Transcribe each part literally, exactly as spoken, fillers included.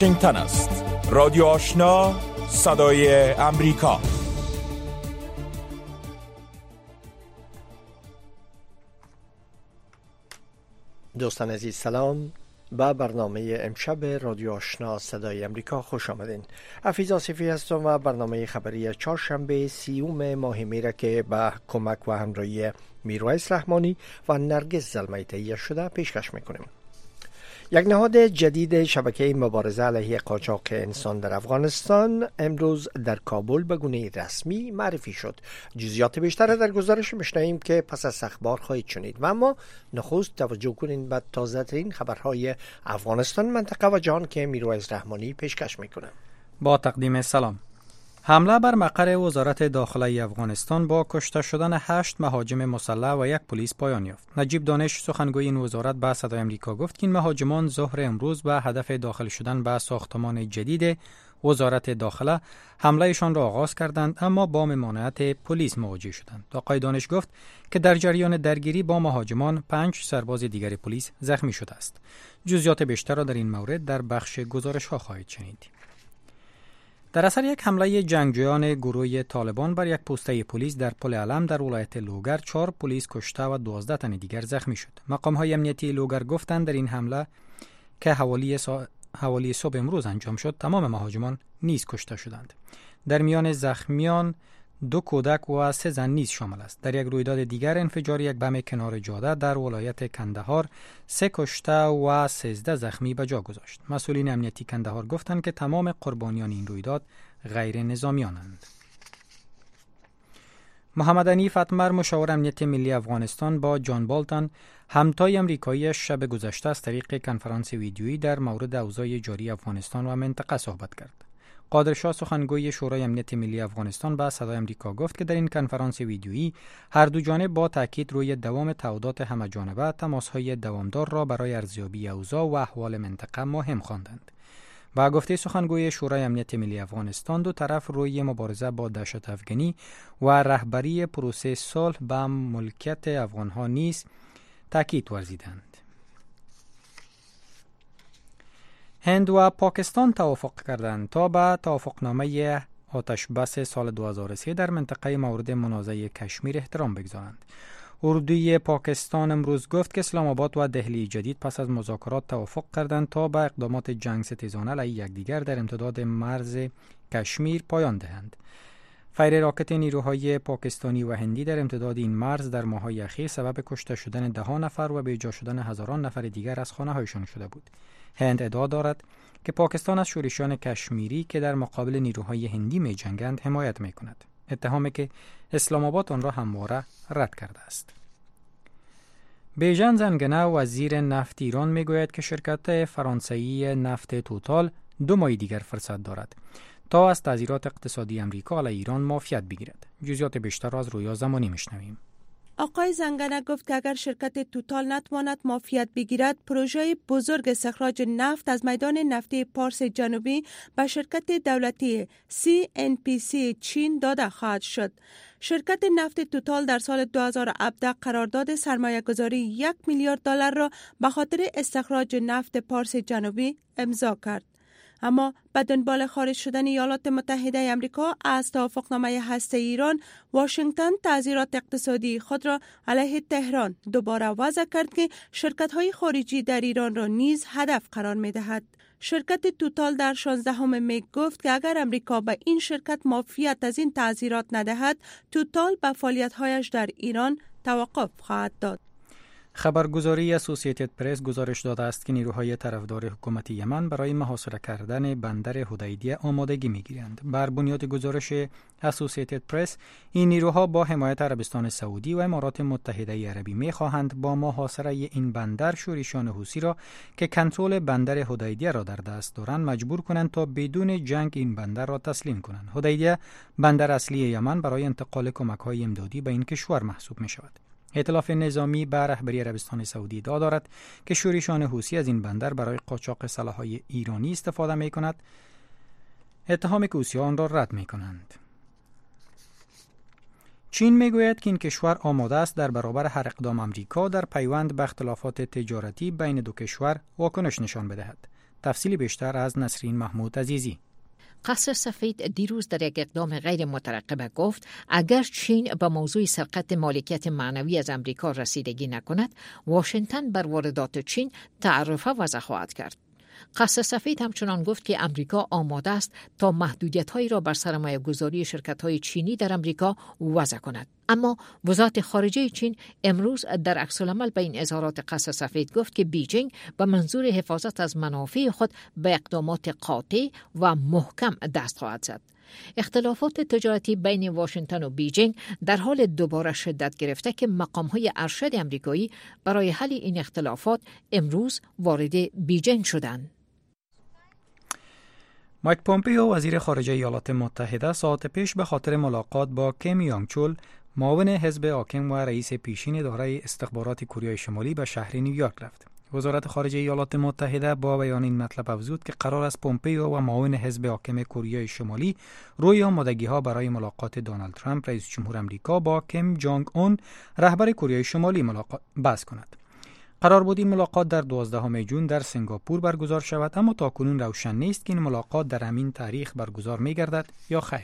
واشنگتن است. رادیو آشنا، صدای امریکا. دوستان عزیز سلام. با برنامه امشب رادیو آشنا صدای امریکا خوش آمدین. حفیظ آصفی هستم و برنامه خبری چهارشنبه سیوم ماه میره که با کمک و همراهی میرویس رحمانی و نرگس زلمی تهیه شده پیشکش میکنیم. یک نهاد جدید شبکه مبارزه علیه قاچاق انسان در افغانستان امروز در کابل به گونه رسمی معرفی شد. جزئیات بیشتر در گزارش میشنویم که پس از اخبار خواهید شنید. و اما نخست توجه کنین به تازه ترین خبرهای افغانستان، منطقه و جهان که میرویس رحمانی پیشکش میکنه. با تقدیم سلام. حمله بر مقر وزارت داخله افغانستان با کشته شدن هشت مهاجم مسلح و یک پلیس پایان یافت. نجیب دانش سخنگوی این وزارت به صدای امریکا گفت که این مهاجمان ظهر امروز به هدف داخل شدن به ساختمان جدید وزارت داخله حملهشان را آغاز کردند، اما با ممانعت پلیس مواجه شدند. آقای دانش گفت که در جریان درگیری با مهاجمان پنج سرباز دیگر پلیس زخمی شده است. جزئیات بیشتر را در این مورد در بخش گزارش ها خواهید شنید. در اثر یک حمله جنگجویان گروه طالبان بر یک پوسته پلیس در پل علم در ولایت لوگر، چهار پلیس کشته و دوازده تن دیگر زخمی شد. مقام‌های امنیتی لوگر گفتند در این حمله که حوالی سا... حوالی صبح امروز انجام شد، تمام مهاجمان نیز کشته شدند. در میان زخمیان دو کودک و سه زن نیز شامل است. در یک رویداد دیگر انفجار یک بم کنار جاده در ولایت کندهار سه کشته و سیزده زخمی به جا گذاشت. مسئولین امنیتی کندهار گفتند که تمام قربانیان این رویداد غیر نظامیانند. محمد حنیف اتمر مشاور امنیت ملی افغانستان با جان بالتون همتای امریکایی شب گذشته از طریق کنفرانس ویدیویی در مورد اوضاع جاری افغانستان و منطقه صحبت کرد. قادرشاه سخنگوی شورای امنیت ملی افغانستان به صدای امریکا گفت که در این کنفرانس ویدیویی هر دو جانب با تاکید روی دوام تعهدات همه‌جانبه تماس‌های دوامدار را برای ارزیابی اوضاع و احوال منطقه مهم خواندند. با گفته سخنگوی شورای امنیت ملی افغانستان، دو طرف روی مبارزه با دهشت افغانی و رهبری پروسه صلح به ملکیت افغان‌ها نیز تاکید ورزیدند. هند و پاکستان توافق کردند تا به توافقنامه آتش بس سال دو هزار و سه در منطقه مورد منازعه کشمیر احترام بگذارند. اردوی پاکستان امروز گفت که اسلام آباد و دهلی جدید پس از مذاکرات توافق کردند تا به اقدامات جنگ ستیزانه علیه یکدیگر در امتداد مرز کشمیر پایان دهند. فیر راکت نیروهای پاکستانی و هندی در امتداد این مرز در ماه‌های اخیر سبب کشته شدن ده نفر و بی‌جا شدن هزاران نفر دیگر از خانه‌هایشان شده بود. هند ادعا دارد که پاکستان از شورشیان کشمیری که در مقابل نیروهای هندی می جنگند حمایت می کند. اتهامی که اسلام آباد آن را همواره رد کرده است. بیژن زنگنه وزیر نفت ایران می گوید که شرکت فرانسوی نفت توتال دو ماه دیگر فرصت دارد تا از تعزیرات اقتصادی امریکا علیه ایران معافیت بگیرد. جزئیات بیشتر را از رویا زمانی میشنویم. آقای زنگنه گفت که اگر شرکت توتال نتواند معافیت بگیرد، پروژه بزرگ استخراج نفت از میدان نفتی پارس جنوبی به شرکت دولتی سی ان پی سی چین داده خواهد شد. شرکت نفت توتال در سال دو هزار و هفده قرارداد سرمایه گذاری یک میلیارد دلار را به خاطر استخراج نفت پارس جنوبی امضا کرد. اما به دنبال خارج شدن ایالات متحده آمریکا از توافقنامه هسته ایران، واشنگتن تعزیرات اقتصادی خود را علیه تهران دوباره وضع کرد که شرکت‌های خارجی در ایران را نیز هدف قرار می‌دهد. شرکت توتال در شانزدهم می گفت که اگر امریکا به این شرکت معافیت از این تعزیرات ندهد، توتال به فعالیت‌هایش در ایران توقف خواهد داد. خبرگزاری اسوسییتد پرس گزارش داده است که نیروهای طرفدار حکومت یمن برای محاصره کردن بندر حدیدیه آمادگی می‌گیرند. بر بنیاد گزارش اسوسییتد پرس، این نیروها با حمایت عربستان سعودی و امارات متحده عربی می‌خواهند با محاصره این بندر شورشیان حوثی را که کنترل بندر حدیدیه را در دست دارند مجبور کنند تا بدون جنگ این بندر را تسلیم کنند. حدیدیه بندر اصلی یمن برای انتقال کمک‌های امدادی به این کشور محسوب می‌شود. ائتلاف نظامی به رهبری عربستان سعودی ادعا دارد که شورشیان حوثی از این بندر برای قاچاق سلاح‌های ایرانی استفاده می‌کند. اتهام که حوثی‌ها آن را رد می‌کنند. چین میگوید که این کشور آماده است در برابر هر اقدام امریکا در پیوند به اختلافات تجارتی بین دو کشور واکنش نشان بدهد. تفصیل بیشتر از نسرین محمود عزیزی. قصر سفید دیروز در یک اقدام غیر مترقبه گفت اگر چین به موضوع سرقت مالکیت معنوی از امریکا رسیدگی نکند، واشنگتن بر واردات چین تعرفه وضع خواهد کرد. قصر سفید همچنان گفت که امریکا آماده است تا محدودیت‌هایی را بر سرمایه گذاری شرکت‌های چینی در امریکا وضع کند. اما وزارت خارجه چین امروز در عکس‌العمل به این اظهارات قصر سفید گفت که بیجینگ به منظور حفاظت از منافع خود به اقدامات قاطع و محکم دست خواهد زد. اختلافات تجارتی بین واشنگتن و بیجینگ در حال دوباره شدت گرفته که مقام‌های ارشد امریکایی برای حل این اختلافات امروز وارد بیجینگ شدند. مایک پومپیو وزیر خارجه ایالات متحده ساعت پیش به خاطر ملاقات با کیم یانگ چول معاون حزب حاکم و رئیس پیشین اداره استخبارات کره شمالی به شهر نیویورک رفت. وزارت خارجه ایالات متحده با بیان این مطلب افزود که قرار است پومپیو و معاون حزب حاکم کره شمالی روی آمادگی‌ها برای ملاقات دونالد ترامپ رئیس جمهور آمریکا با کیم جونگ اون رهبر کره شمالی ملاقات بحث کند. قرار بود این ملاقات در دوازدهم ژوئن در سنگاپور برگزار شود، اما تاکنون روشن نیست که این ملاقات در همین تاریخ برگزار می‌گردد یا خیر.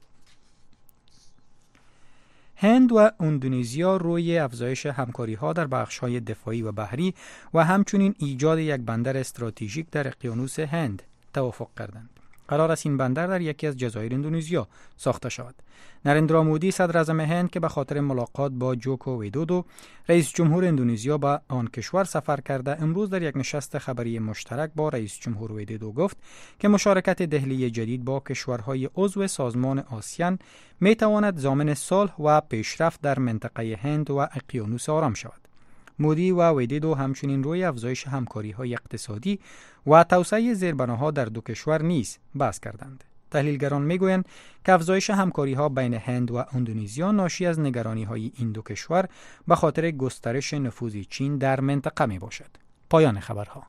هند و اندونزیا روی افزایش همکاری‌ها در بخش‌های دفاعی و بحری و همچنین ایجاد یک بندر استراتژیک در اقیانوس هند توافق کردند. قرار است این بندر در یکی از جزایر اندونزیا ساخته شود. نریندرا مودی صدر اعظم هند که به خاطر ملاقات با جوکو ویدودو رئیس جمهور اندونزیا به آن کشور سفر کرده، امروز در یک نشست خبری مشترک با رئیس جمهور ویدودو گفت که مشارکت دهلی جدید با کشورهای عضو سازمان آسیان می تواند ضامن صلح و پیشرفت در منطقه هند و اقیانوس آرام شود. مودی و ویدودو همچنین روی افزایش همکاری‌های اقتصادی و توسعه زیربناها در دو کشور نیز بحث کردند. تحلیلگران میگویند که افزایش همکاری‌ها بین هند و اندونزیا ناشی از نگرانی‌های این دو کشور به خاطر گسترش نفوذ چین در منطقه میباشد. پایان خبرها.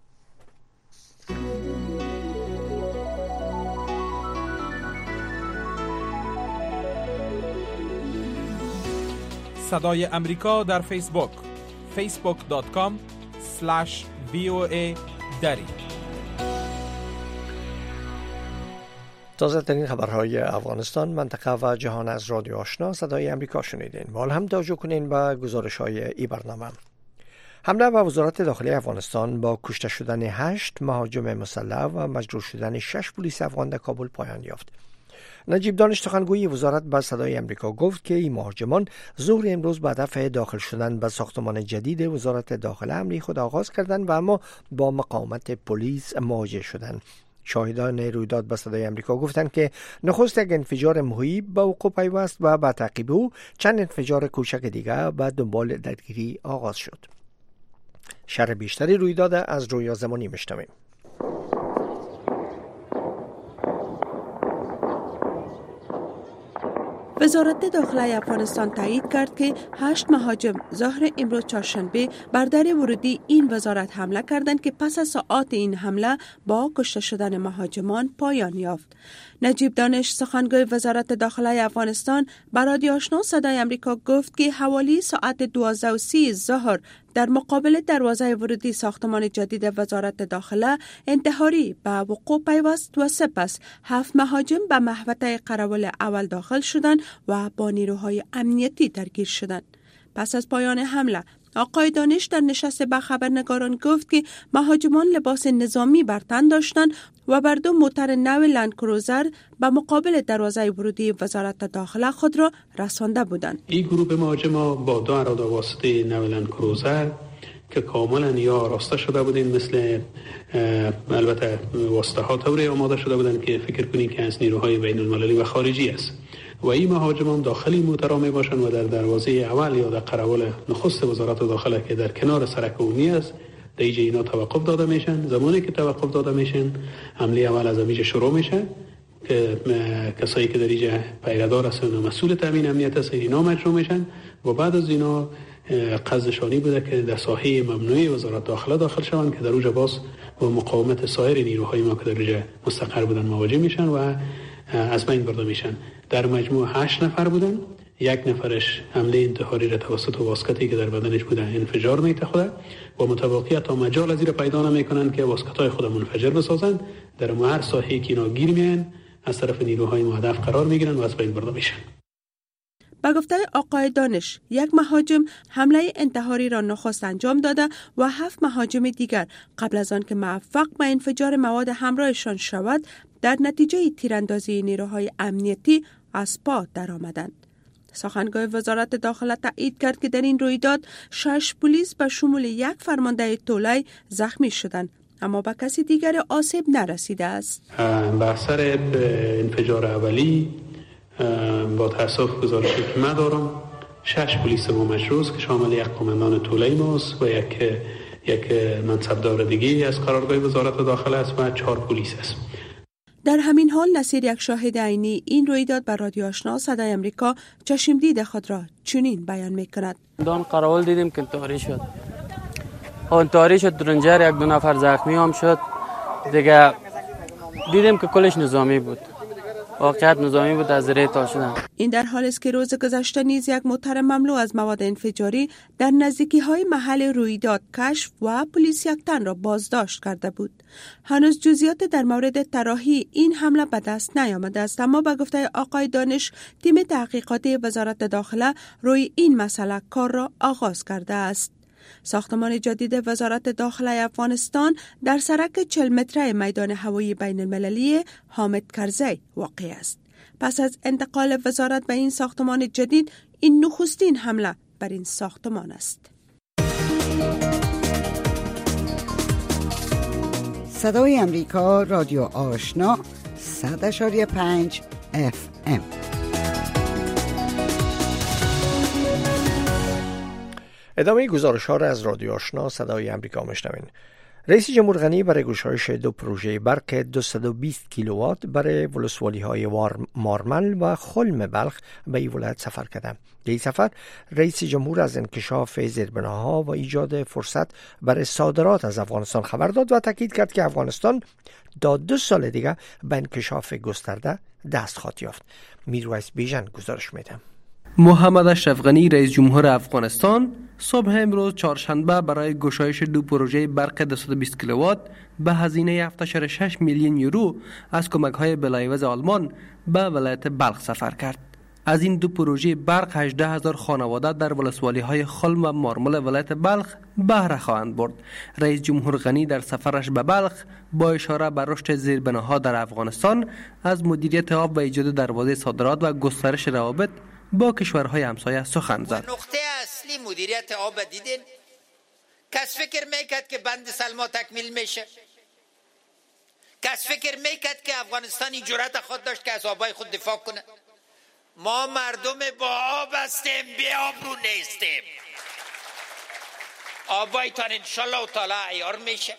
صدای امریکا در فیسبوک فیسبوک دات کام اسلش وی او ای دری. تازه ترین خبرهای افغانستان، منطقه و جهان از رادیو آشنا صدای امریکا شنیدین. حال هم توجه کنین به گزارش های ای برنامه. حمله به وزارت داخلی افغانستان با کشته شدن هشت مهاجم مسلح و مجروح شدن شش پلیس افغان در کابل پایان یافت. نجیب دانش سخنگوی وزارت به صدای امریکا گفت که این مهاجمان ظهر امروز به هدف داخل شدن به ساختمان جدید وزارت داخله حمله خود آغاز کردند و اما با مقاومت پلیس مواجه شدند. شاهدان رویداد به صدای امریکا گفتند که نخست یک انفجار مهیب به وقوع پیوست و به تعقیب او چند انفجار کوچک دیگر به دنبال درگیری آغاز شد. شرح بیشتری رویداد از رویا زمانی میشنویم. وزارت داخله افغانستان تایید کرد که هشت مهاجم ظهر امروز چهارشنبه بر در ورودی این وزارت حمله کردند که پس از ساعات این حمله با کشته شدن مهاجمان پایان یافت. نجیب دانش سخنگوی وزارت داخله افغانستان به رادیو آشنا صدای امریکا گفت که حوالی ساعت دوازده و سی ظهر در مقابل دروازه ورودی ساختمان جدید وزارت داخله انتحاری به وقوع پیوست و سپس هفت مهاجم به محوطه قراول اول داخل شدند و با نیروهای امنیتی درگیر شدند. پس از پایان حمله آقای دانش در نشست با خبرنگاران گفت که مهاجمان لباس نظامی بر تن داشتند و بر دو موتر نو لند کروزر به مقابل دروازه ورودی وزارت داخله خود را رسانده بودند. این گروه مهاجما با دو اراده واسطه نو لند کروزر که کاملا یا آراسته شده بودین، مثل البته واسطه ها طوری آماده شده بودند که فکر کنید که از نیروهای بین المللی و خارجی است و این مهاجمان داخلی موترها می باشند و در دروازه اول یا در قراول نخست وزارت داخله که در کنار سرک عمومی است در اینجا اینا توقف داده میشن. زمانی که توقف داده میشن حمله اول از اینجا شروع میشه که کسایی که در اینجا پیردار هستند و مسئول تامین امنیت هستند اینا مجروح میشن و بعد از اینا قصدشانی بوده که در ساحه ممنوعه وزارت داخله داخل شوند که در اونجا باز با مقاومت سایر نیروهای ما که در اینجا مستقر بودن مواجه میشن و از بین برده میشن. در مجموع هشت نفر بودن. یک نفرش حمله انتحاری را توسط واسکتی که در بدنش بوده انفجار میته خوده و متواقعیت تا مجال از این پیدا نمیکنند که واسکتای خود منفجر بسازند. در هر ساحه‌ای که اینا گیر میان از طرف نیروهای مهدف قرار میگیرن و از بین برده میشن. با گفته آقای دانش، یک مهاجم حمله انتحاری را نخست انجام داده و هفت مهاجم دیگر قبل از آن که موفق به انفجار مواد همراهشان شود در نتیجه تیراندازی نیروهای امنیتی از پا درآمدند. سخنگوی وزارت داخله تایید کرد که در این رویداد شش پلیس به شمول یک فرمانده تولای زخمی شدند، اما به کسی دیگر آسیب نرسیده است. به اثر انفجار اولی با تاسف گزارشی که من دارم شش پلیس با مجروح که شامل یک قماندان تولای ماست و یک یک منصبدار دیگه از قرارگاه وزارت داخله است و چهار پلیس است. در همین حال نصیر، یک شاهد عینی این رویداد بر رادیو آشنا صدای امریکا چشمدید خود را چنین بیان می‌کند. دان قراول دیدیم که انتحاری شد. انتحاری شد، درنجر یک دو نفر زخمی هم شد. دیگه دیدیم که کلش نظامی بود. واقعیت نظامی بود، از زیر تا شدن. این در حالی است که روز گذشته نیز یک موتر مملو از مواد انفجاری در نزدیکی‌های محل رویداد کشف و پلیس یک تن را بازداشت کرده بود. هنوز جزئیات در مورد طراحی این حمله به دست نیامده است، اما به گفته آقای دانش تیم تحقیقاتی وزارت داخله روی این مسئله کار را آغاز کرده است. ساختمان جدید وزارت داخله افغانستان در سرک چهل متره میدان هوایی بین المللی حامد کرزی واقع است. پس از انتقال وزارت به این ساختمان جدید، این نخستین حمله بر این ساختمان است. صدای امریکا، رادیو آشنا، صد اشاری پنج اف ام. ادامه گزارش ها را از رادیو آشنا صدای امریکا میشنوین. رئیس جمهور غنی برای گشایش دو پروژه برق دویست و بیست کیلووات برای ولسوالی های مارمل و خلم بلخ به این ولایت سفر کرده. در این سفر رئیس جمهور از انکشاف زیربناها و ایجاد فرصت برای صادرات از افغانستان خبر داد و تاکید کرد که افغانستان تا دو سال دیگه به انکشاف گسترده دست خواهد یافت. میرویس بیژن گزارش میده. محمد اشرف غنی رئیس جمهور افغانستان صبح امروز چهارشنبه برای گشایش دو پروژه برق دویست و بیست کیلووات به هزینه هفت ممیز شش میلیون یورو از کمک‌های بلایوز آلمان به ولایت بلخ سفر کرد. از این دو پروژه برق هجده هزار خانواده در ولسوالی‌های خلم و مارمل ولایت بلخ بهره خواهند برد. رئیس جمهور غنی در سفرش به بلخ با اشاره به رشد زیربناها در افغانستان از مدیریت آب و ایجاد دروازه صادرات و گسترش روابط با کشورهای همسایه سخن زد. نقطه اصلی مدیریت آب دیدین؟ کس فکر میکرد که بند سلما تکمیل میشه؟ کس فکر میکرد که افغانستان این جرأت خود داشت که از آبای خود دفاع کنه؟ ما مردم با آب هستیم، بی آب رو نیستیم. آبایتان انشالله تعالی عیار میشه.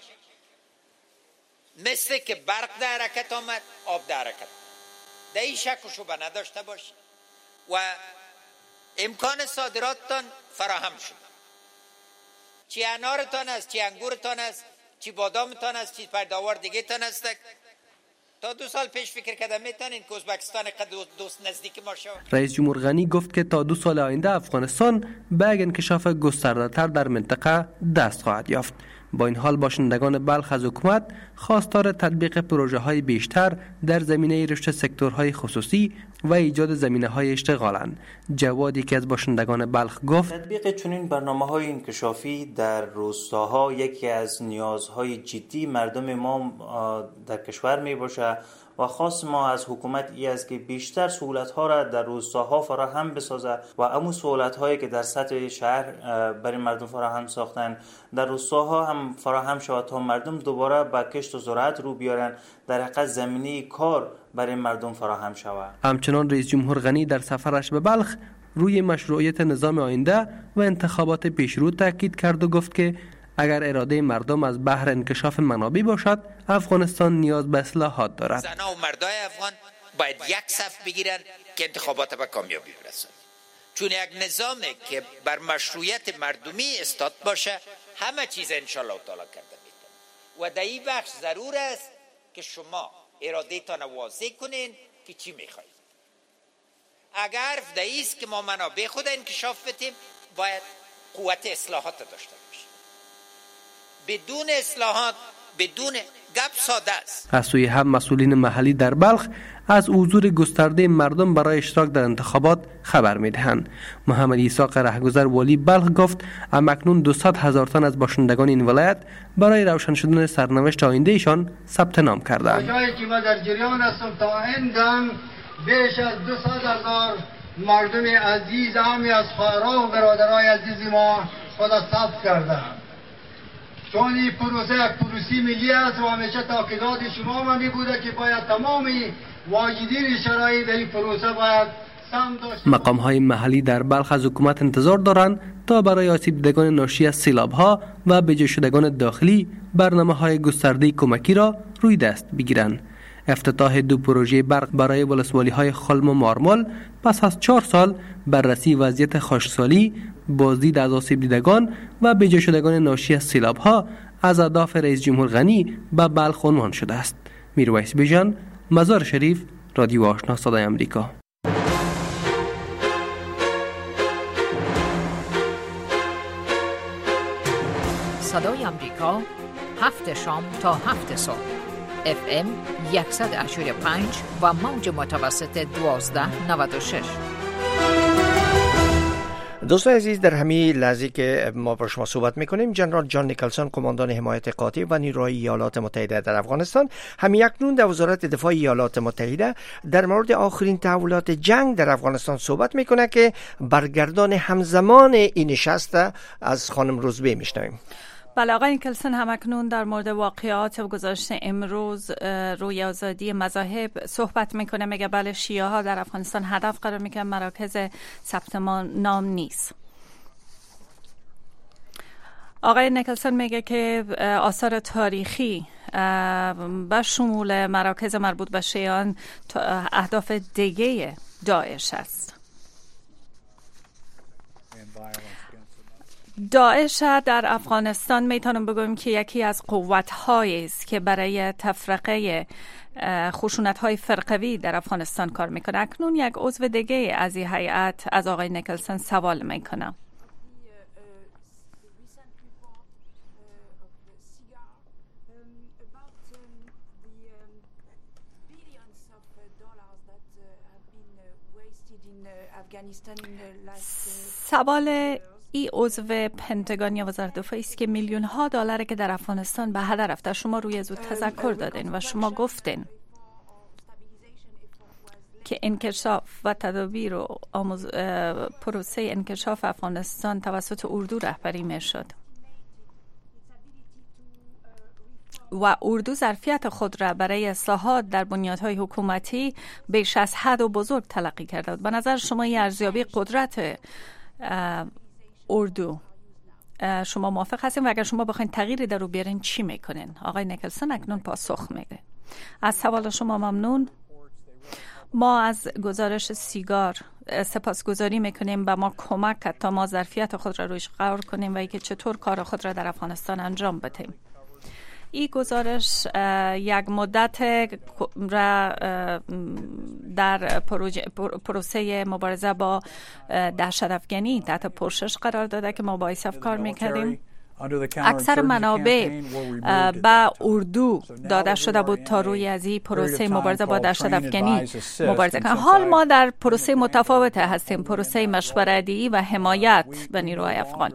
مثل که برق در حرکت آمد، آب در حرکت. در این شک و شبه نداشته باشید و امکان صادراتتان فراهم شد. چی انارتان است، چی انگورتان است، چی بادامتان است، چی پرداوار دیگه تان است. تا دو سال پیش فکر کردم میتونین که ازبکستان قد دوست نزدیک ما شود. رئیس جمهور غنی گفت که تا دو سال آینده افغانستان به انکشاف گسترده‌تر در منطقه دست خواهد یافت. با این حال باشندگان بلخ از حکومت خواستار تطبیق پروژه های بیشتر در زمینه رشد سکتورهای خصوصی و ایجاد زمینه های اشتغالند. جوادی که از باشندگان بلخ گفت تطبیق چنین برنامه‌های انکشافی در روستاها یکی از نیازهای جدی مردم ما در کشور می باشه و خاص ما از حکومت ای است که بیشتر سهولت‌ها را در روستاها فراهم بسازه و همون سهولت‌هایی که در سطح شهر برای مردم فراهم ساختن در روستاها هم فراهم شود تا مردم دوباره با کشت و زراعت رو بیارن، در حقیقت زمینه کار برای مردم فراهم شود. همچنان رئیس جمهور غنی در سفرش به بلخ روی مشروعیت نظام آینده و انتخابات پیشرو تاکید کرد و گفت که اگر اراده مردم از بحر انکشاف منابع باشد، افغانستان نیاز به اصلاحات دارد. زنها و مردای افغان باید یک صف بگیرن که انتخابات به کامیابی برسن، چون یک نظامی که بر مشروعیت مردمی استاد باشه همه چیز انشالله تعالی کرده میتونه. و در این بخش ضرور است که شما اراده تان واضح کنین که چی میخواید اگر دایی است که ما منابع خود انکشاف بدیم، باید قوت اصلاحات داشته باشیم. بدون اصلاحات، بدون گپ ساده است. از سوی هم مسئولین محلی در بلخ از حضور گسترده مردم برای اشتراک در انتخابات خبر می‌دهند. محمد ایساق رهگذر والی بلخ گفت همکنون دویست هزار تن از باشندگان این ولایت برای روشن شدن سرنوشت آینده ایشان ثبت نام کردند. جایی که ما در جریان هستم تا این دم بیش از دویست هزار مردم عزیز همی از خواهران و برادرای عزیز ما خود ثبت کردند. چون این پروسه یک پروسی ملی است و همیشه تاکیدات شما ما می بوده که باید تمامی واجدین شرایط در این پروسه باید سهم داشته. مقام های محلی در بلخ از حکومت انتظار دارند تا برای آسیب دیدگان ناشی از سیلاب ها و بجا شدگان داخلی برنامه های گسترده کمکی را روی دست بگیرند. افتتاح دو پروژه برق برای ولسوالی های خلم و مارمال پس از چهار سال بررسی وضعیت خشکسالی، بازدید از آسیب دیدگان و بجا شدگان ناشی از سیلاب ها از اهداف رئیس جمهور غنی به بلخ عنوان شده است. میرویس بیژن، مزار شریف، رادیو آشنا صدای امریکا. صدای امریکا، هفت شام تا هفت صبح، اف ام صد و هشتاد و پنج و موج متوسط دوازده نود و شش. دوستان عزیز، در همین لحظه که ما با شما صحبت میکنیم، جنرال جان نیکلسون، قماندان حمایت قاطع و نیروهای ایالات متحده در افغانستان، همین اکنون در وزارت دفاع ایالات متحده در مورد آخرین تحولات جنگ در افغانستان صحبت میکنه که برگردان همزمان این نشست از خانم روزبه میشنویم. بله آقای نیکلسون همکنون در مورد واقعات و گذشته امروز روی آزادی مذاهب صحبت میکنه. میگه بله شیعه ها در افغانستان هدف قرار میکنن، مراکز ثبت نام نیست. آقای نیکلسون میگه که آثار تاریخی به شمول مراکز مربوط به شیعان اهداف دیگه داعش است. داعش در افغانستان میتونم بگویم که یکی از قوت‌هایی است که برای تفرقه خشونت‌های فرقوی در افغانستان کار میکنه. اکنون یک عضو دیگه از این هیئت از آقای نیکلسون سوال میکنه. سوال ای عضو پنتاگون یا وزارت دفاع است که میلیون ها دلار که در افغانستان به هدر رفته، شما روی زود تذکر دادین و شما گفتین که انکشاف و تدابیر و آموز... پروسه انکشاف افغانستان توسط اردو رهبری میشد و اردو ظرفیت خود را برای اصلاحات در بنیادهای حکومتی بیش از حد و بزرگ تلقی کرده بود. به نظر شما این ارزیابی قدرت اردو شما موافق هستین و اگر شما بخواین تغییری در رو بیارین چی میکنین؟ آقای نیکلسون اکنون پاسخ میده. از سوال شما ممنون. ما از گزارش سیگار سپاسگزاری میکنیم و ما کمک کرد تا ما ظرفیت خود را روش قرار کنیم و اینکه چطور کار خود را در افغانستان انجام بدهیم. این گزارش یک مدت را در پروسه مبارزه با دهشت افغانی تحت پرسش قرار داده که ما باعث افکار میکردیم. اکثر منابع به اردو داده شده بود تا روی از این پروسه مبارزه با دهشت افغانی مبارزه کنیم. حال ما در پروسه متفاوت هستیم، پروسه مشورتی و حمایت به نیروهای افغان.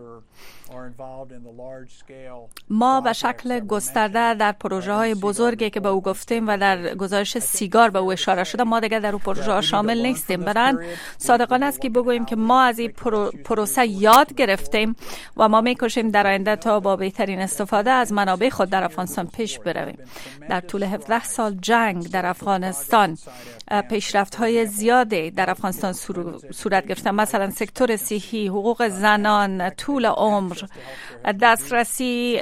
ما به شکل گسترده در پروژه های بزرگی که به او گفتیم و در گزارش سیگار به او اشاره شده، ما دیگر در او پروژه ها شامل نیستیم. برن صادقانه است که بگوییم که ما از این پرو، پروسه یاد گرفتیم و ما میکشیم در آینده تا با بهترین استفاده از منابع خود در افغانستان پیش برویم. در طول هفده سال جنگ در افغانستان پیشرفت های زیادی در افغانستان صورت گرفته، مثلا سکتور صحی، حقوق زنان، طول عمر، دسترسی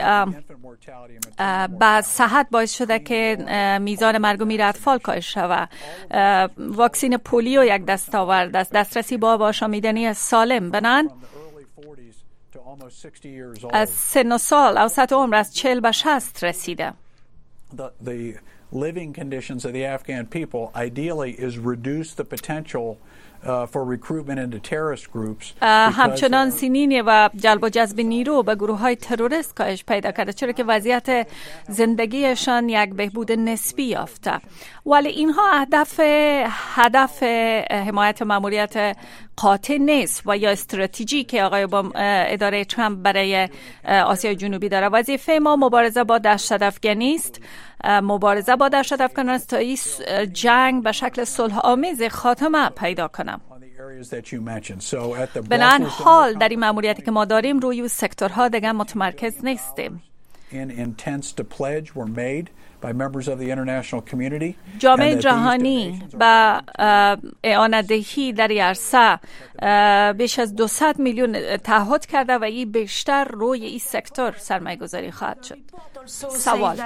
به صحت باعث شده که میزان مرگ و میر اطفال کاهش شود. واکسین پولیو یک دستاورد است. دسترسی به آب آشامیدنی سالم بنان از سن و سال اوسط عمر از چهل به شصت رسیده. living conditions of the Afghan people ideally is reduce the potential Uh, for recruitment into terrorist groups. همچنان سینین و جلب و جذب نیرو به گروه های تروریست کاهش پیدا کرده، چرا که وضعیت زندگیشان یک بهبود نسبی یافته. ولی اینها هدف هدف حمایت ماموریت قاطع نیست و یا استراتژی که آقای با اداره ترامپ برای آسیای جنوبی داره. وظیفه ما مبارزه با دهشت افکنی است، مبارزه با دهشت افکنی است تا این جنگ به شکل صلح آمیز خاتمه پیدا کنه. بنابراین حال در این ماموریتی که ما داریم روی سکتورها دیگه متمرکز نیستیم. جامعه جهانی با اعانت‌دهی در این عرصه بیش از دویست میلیون تعهد کرده و این بیشتر روی این سکتور سرمایه گذاری خواهد شد. سوال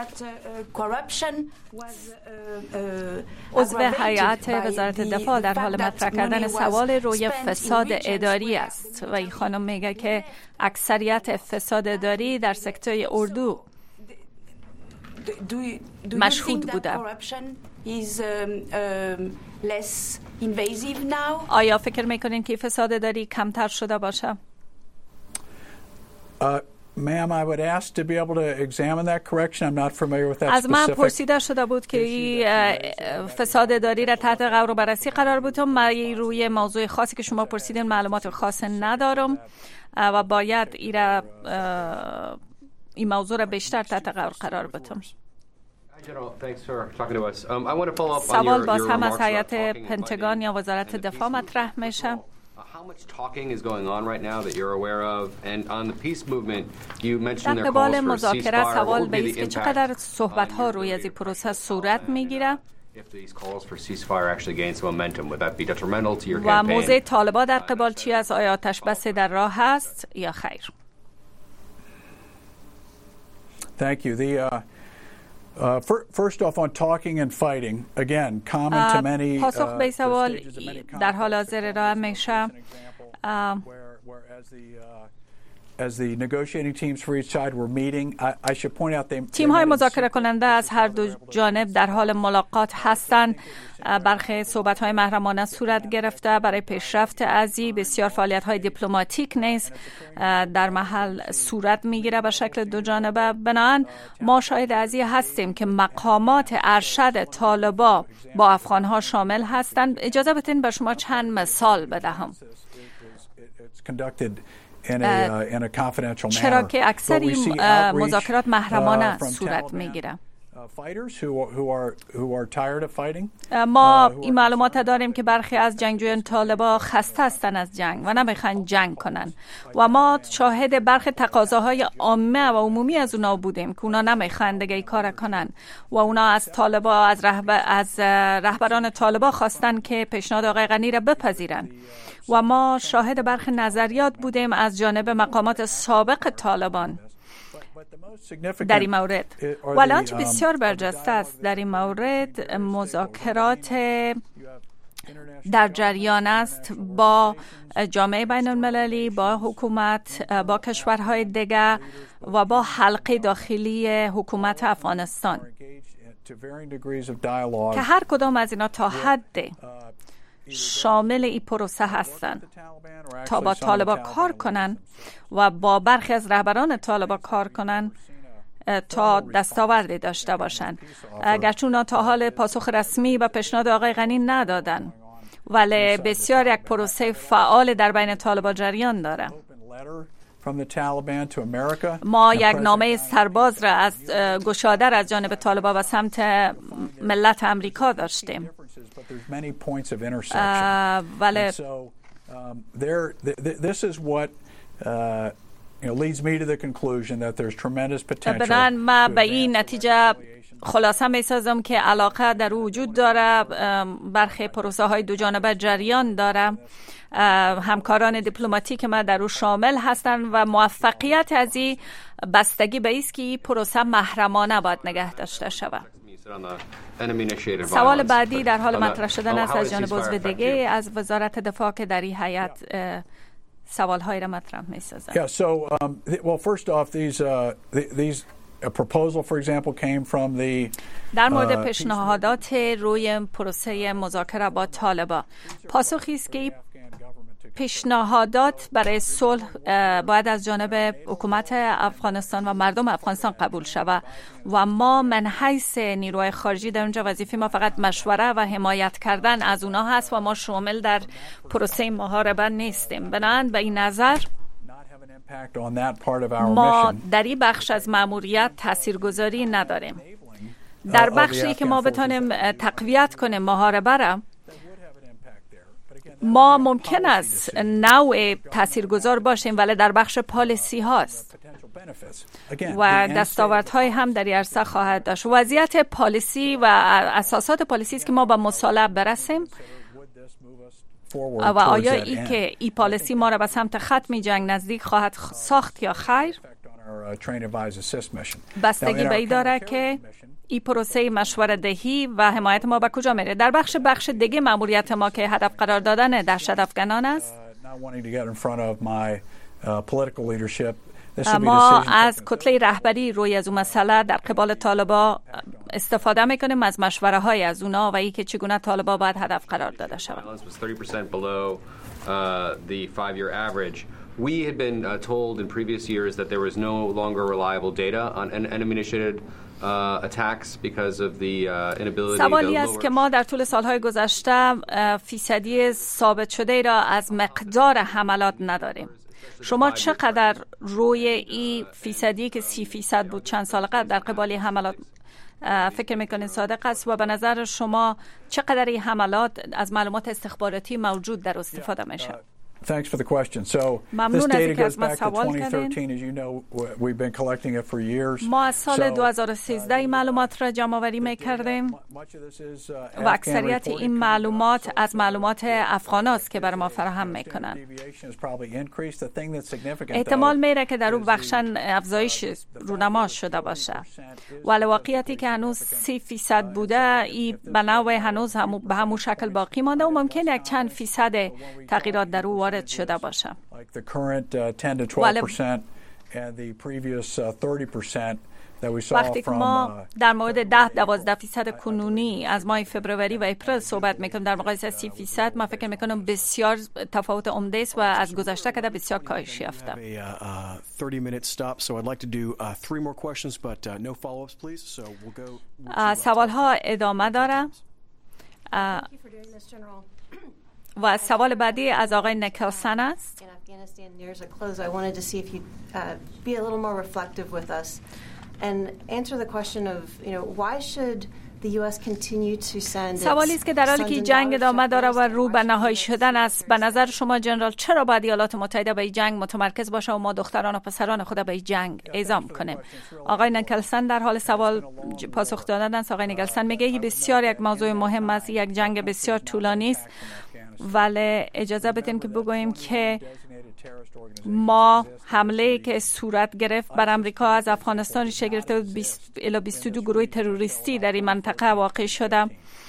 عضو هیئت وزارت دفاع در حال مطرح کردن سوال روی فساد اداری است و این خانم میگه که اکثریت فساد اداری در سکتور اردو مشهود بوده. آیا فکر میکنین که فساد اداری کمتر شده باشه؟ Ma'am, I would ask to be able to examine that correction. I'm not familiar with that از من specific. پرسیده شده بود که فساد اداری را تحت غور و بررسی قرار بدم. من روی موضوع خاصی که شما پرسیدین معلومات خاص ندارم و باید این را این موضوع را بیشتر تحت غور قرار بدم. سوال باز هم از هیئت پنتاگون یا وزارت دفاع مطرح میشه. در قبال مذاکره سوال به است که چقدر صحبت ها روی از این پروسه صورت میگیره و موضع طالبان در قبال چی است؟ آیا آتش بس در راه هست یا خیر؟ Thank you. The uh, Uh, first off, on talking and fighting, again, common to many. پاسخ به سوال در حال حاضر را میشه. As the negotiating teams for each side were meeting, I, I should point out they. تیم های مذاکره کننده از هر دو جانب در حال ملاقات هستند. برخی صحبت های محرمانه صورت گرفته. برای پیشرفت ازی بسیار فعالیت های دیپلماتیک نیز در محل صورت میگیره به شکل دو جانبه. بنابراین ما شاهد ازی هستیم که مقامات ارشد طالبان با افغان ها شامل هستند. اجازه بدین به شما چند مثال بدهم. چرا که اکثری مذاکرات محرمانه صورت میگیره. ما این معلومات داریم که برخی از جنگجویان طالبان خسته هستند از جنگ و نمیخوان جنگ کنن و ما شاهد برخی تقاضاهای عامه و عمومی از اونا بودیم که اونا نمیخوان دیگه کار کنن و اونا از طالبان از رهبر از رهبران طالبان خواستن که پیشنهاد آقای غنی را بپذیرن و ما شاهد برخی نظریات بودیم از جانب مقامات سابق طالبان در این مورد. ولی آنچه بسیار برجسته است در این مورد مذاکرات در جریان است با جامعه بین المللی، با حکومت، با کشورهای دیگر و با حلقه داخلی حکومت افغانستان که هر کدام از اینا تا حد شامل این پروسه هستند تا با طالبان کار کنن و با برخی از رهبران طالبان کار کنن تا دستاوردی داشته باشند. اگرچه اونا تا حال پاسخ رسمی به پیشنهاد آقای غنی ندادن ولی بسیار یک پروسه فعال در بین طالبان جریان داره. ما یک نامه سرباز را از گشاده از جانب طالبان و سمت ملت امریکا داشتیم. ولی بنابراین ما به این نتیجه خلاصه می سازم که علاقه در وجود داره، برخی پروسه های دو جانبه جریان داره، همکاران دیپلماتیک ما در او شامل هستند و موفقیت از این بستگی به است که این پروسه محرمانه باید نگه داشته شود. سوال بعدی در حال مطرح شدن است از جانب عضو دیگه از وزارت دفاع که در این هیئت سوال های را مطرح می سازند. Yeah, so um, well first off these uh, these a proposal, for example, came from the در مورد پیشنهادات روی پروسه مذاکره با طالبان، پاسخی است که پیشنهادات برای صلح باید از جانب حکومت افغانستان و مردم افغانستان قبول شود و ما من حیث نیروهای خارجی در اونجا وظیفه ما فقط مشوره و حمایت کردن از اونا هست و ما شامل در پروسه محاربه نیستیم. بنابراین به این نظر ما در این بخش از مأموریت تاثیرگذاری نداریم. در بخشی که ما بتونیم تقویت کنیم محاربه را، ما ممکن است نوع تاثیرگذار باشیم، ولی در بخش پالیسی هاست و دستاوردهای هم در عرصه خواهد داشت. وضعیت پالیسی و اساسات پالیسی است که ما با مصالحه برسیم و آیا ای که ای پالیسی ما را به سمت ختم جنگ نزدیک خواهد ساخت یا خیر، بستگی به این داره که این پروسه مشوره دهی و حمایت ما به کجا میره. در بخش بخش دیگه مأموریت ما که هدف قرار دادن دهشت افغانان است، ما از کتله رهبری روی از اون مسئله در قبال طالبا استفاده میکنیم از مشوره های از اونا و ای که چگونه طالبا باید هدف قرار داده شود. We had been uh, told in previous years that there was no longer reliable data on enemy-initiated uh, attacks because of the uh, inability to lower. سوالی است که ما در طول سالهای گذشته فیصدی ثابت شده را از مقدار حملات نداریم. شما چقدر روی این فیصدی که سی فیصد بود چند سال قبل در قبال حملات فکر میکنید صادق است و به نظر شما چقدر این حملات از معلومات استخباراتی موجود در استفاده میشه؟ Thanks for the question. So this data goes back to twenty thirteen. As you know, we've been collecting it for years. ما از سال دو هزار و سیزده این معلومات را جمع آوری می‌کردیم و اکثریت این معلومات از معلومات افغان است که برای ما فراهم می‌کنند. احتمال میره که در اون بخشن افزایش رونما شده باشه. ولی واقعیتی که هنوز سی فیصد بوده، این به نوع هنوز هم به همون شکل باقی مانده و ممکن یک چند فیصد تغییرات در او وارد شده باشه. وقتی که ما در مورد ده دوازده فیصد کنونی از ماه فبروری و اپریل صحبت میکنیم در مقایسه سی فیصد، من فکر میکنم بسیار تفاوت عمده است و از گذشته که بسیار کاهش یافته. سوال ها ادامه داره و سوال بعدی از آقای نیکلسن است. سوالی است که در حالی که جنگ ادامه داره و رو به نهایی شدن است، به نظر شما جنرال چرا باید ایالات متحده به این جنگ متمرکز باشه و ما دختران و پسران خود به این جنگ اعزام کنیم؟ آقای نیکلسن در حال سوال پاسخ دادن است. آقای نیکلسن میگه که بسیار یک موضوع مهم است، یک جنگ بسیار طولانی است، ولی اجازه بدین که بگوییم که ما حمله که صورت گرفت بر امریکا از افغانستان شگرفته الی بیست و دو گروه تروریستی در این منطقه واقع شده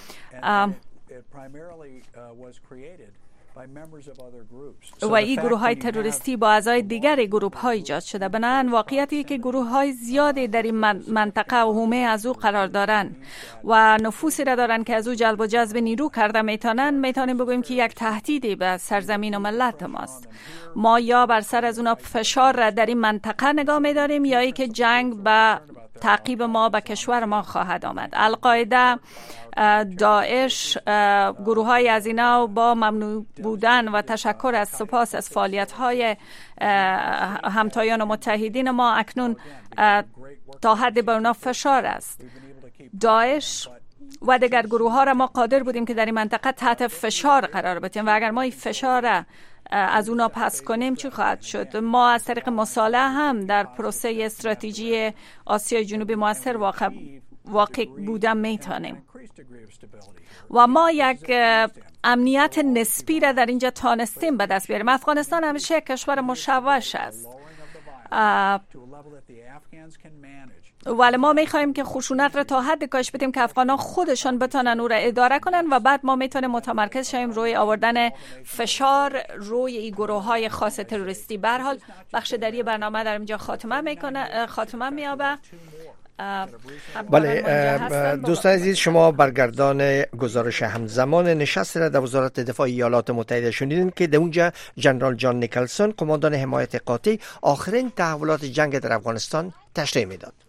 و این گروه های تروریستی با اعضای دیگر گروه های ایجاد شده. بنابراین واقعیتی که گروه های زیادی در این منطقه و حومه از او قرار دارن و نفوسی را دارن که از او جلب و جذب نیرو کرده میتونن، میتونیم بگوییم که یک تهدیدی به سرزمین و ملت ماست. ما یا بر سر از اونا فشار را در این منطقه نگاه میداریم یا ای که جنگ به تعقیب ما به کشور ما خواهد آمد. القاعده، داعش، گروه های از اینا با ممنوع بودن و تشکر از سپاس از فعالیت های همتایان و متحدین ما اکنون تا حد به اونا فشار است. داعش و دیگر گروه ها را ما قادر بودیم که در این منطقه تحت فشار قرار بدیم و اگر ما این فشار از اونا پس کنیم چی خواهد شد؟ ما از طریق مصالحه هم در پروسه استراتژی آسیای جنوبی موثر واقع واقع بودن میتونیم و ما یک امنیت نسبی را در اینجا تانستیم به دست بیاریم. افغانستان همیشه یک کشور مشوش است. ولی ما میخوایم که خشونت را تا حد کاش بدیم که افغانان خودشان بتونن او را اداره کنن و بعد ما میتونیم متمرکز شویم روی آوردن فشار روی این گروه های خاص تروریستی. به هر حال بخش دری برنامه در اینجا خاتمه میکنه، خاتمه میابه. بله دوستان عزیز، شما برگردان گزارش همزمان نشست را در وزارت دفاع ایالات متحده شنیدین که در اونجا جنرال جان نیکلسون قماندان حمایت قاطع آخرین تحولات جنگ در افغانستان تشریح میداد.